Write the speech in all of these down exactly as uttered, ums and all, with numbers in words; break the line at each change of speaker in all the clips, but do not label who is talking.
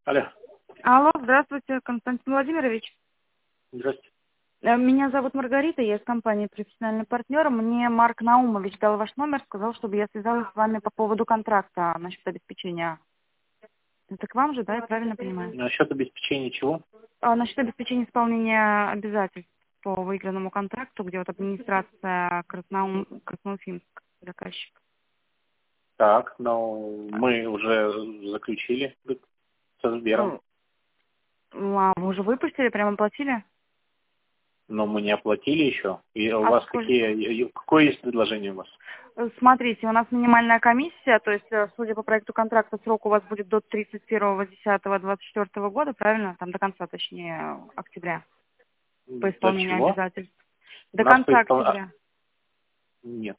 Алло.
Алло, здравствуйте, Константин Владимирович.
Здравствуйте.
Э, Меня зовут Маргарита, я из компании «Профессиональный партнер». Мне Марк Наумович дал ваш номер, сказал, чтобы я связалась с вами по поводу контракта насчет обеспечения. Это к вам же, да, я правильно понимаю?
Насчет обеспечения чего?
А, насчет обеспечения исполнения обязательств по выигранному контракту, где вот администрация Красноум, Красноуфимск, заказчик.
Так, ну, мы уже заключили со Сбером.
Ну, а вы уже выпустили, прямо оплатили?
Но мы не оплатили еще. И у
А
вас
сколько?
какие, какое есть предложение у вас?
Смотрите, у нас минимальная комиссия, то есть, э, судя по проекту контракта, срок у вас будет до тридцать первого десятого двадцать четвёртого года, правильно? Там до конца, точнее, октября, по
До
исполнению
чего?
обязательств.
У
До
нас по
конца
испол- а,
октября,
Нет.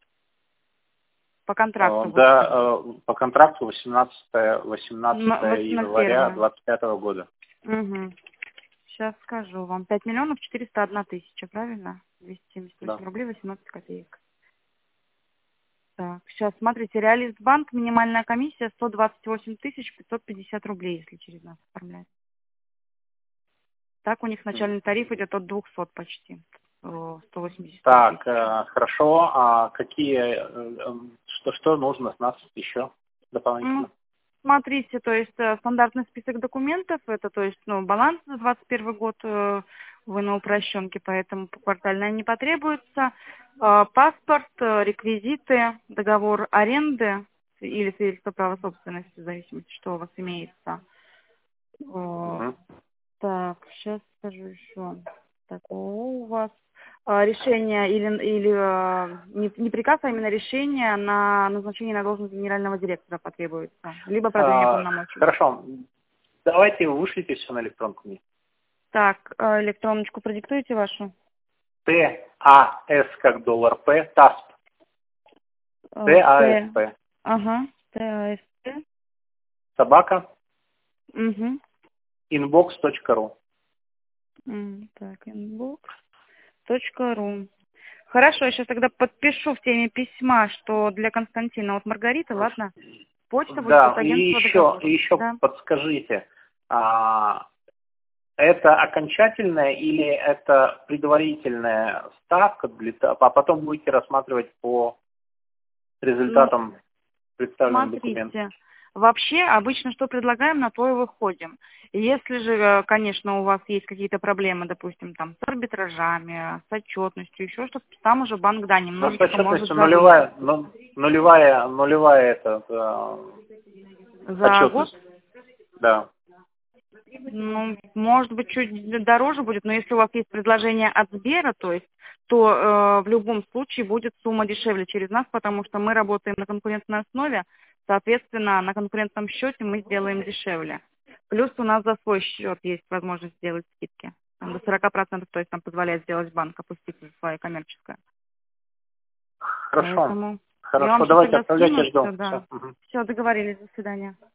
по
А,
контракту будет.
Да, э, по контракту восемнадцатое
На
января
первое.
двадцать пятого года.
Угу. Сейчас скажу вам. пять миллионов четыреста одна тысяча, правильно? двести семьдесят
Да.
восемь рублей восемнадцать копеек. Так, сейчас смотрите, Реалист Банк, минимальная комиссия сто двадцать восемь тысяч пятьсот пятьдесят рублей, если через нас оформлять. Так у них
М.
начальный тариф идет от двухсот почти. э, сто восемьдесят три
Так,
тысячи.
э, хорошо. А какие, э, э, что, что нужно с нас еще
Ну,
дополнительно?
смотрите, то есть э, стандартный список документов, это то есть ну, баланс за двадцать первый год, э, вы на упрощенке, поэтому квартальная не потребуется. Э, Паспорт, э, реквизиты, договор аренды или свидетельство права собственности, в зависимости, что у вас имеется. Э,
Мгм.
Так, сейчас скажу еще. Такого у вас а, решение или, или а, не, не приказ, а именно решение на назначение на должность генерального директора потребуется. Либо продление
А,
полномочий.
хорошо. Давайте вышлите все на электронку мне.
Так, а, электроночку продиктуйте вашу.
Т А С как доллар П, ТАСП.
А,
Т А С
Т.
П.
Ага. Т А С Т.
Собака.
Угу.
инбокс точка ру.
М, Так, inbox точка ру. Хорошо, я сейчас тогда подпишу в теме письма, что для Константина вот Маргарита, ладно? Почта будет от
Да, и
агентства
еще, и
договора.
еще
Да.
подскажите, а, это окончательная или это предварительная ставка, для, т- а потом будете рассматривать по
Ну,
результатам представленных документов?
смотрите, вообще обычно что предлагаем, на то и выходим. Если же, э, конечно, у вас есть какие-то проблемы, допустим, там с арбитражами, с отчетностью, еще что-то, там уже банк, да,
Ну, с
немножечко может
отчетностью
завысить.
нулевая, ну, нулевая, нулевая это, э,
За год,
отчетность, да.
ну, может быть, чуть дороже будет, но если у вас есть предложение от Сбера, то есть, то э, в любом случае будет сумма дешевле через нас, потому что мы работаем на конкурентной основе, соответственно, на конкурентном счете мы сделаем дешевле. Плюс у нас за свой счет есть возможность сделать скидки. Там до сорока процентов, то есть нам позволяет сделать банк, опустить за свое коммерческое.
Хорошо,
Поэтому я
хорошо,
вам сейчас
давайте
тогда
отправляйте,
скину все,
жду.
да.
Все.
Все, договорились, до свидания.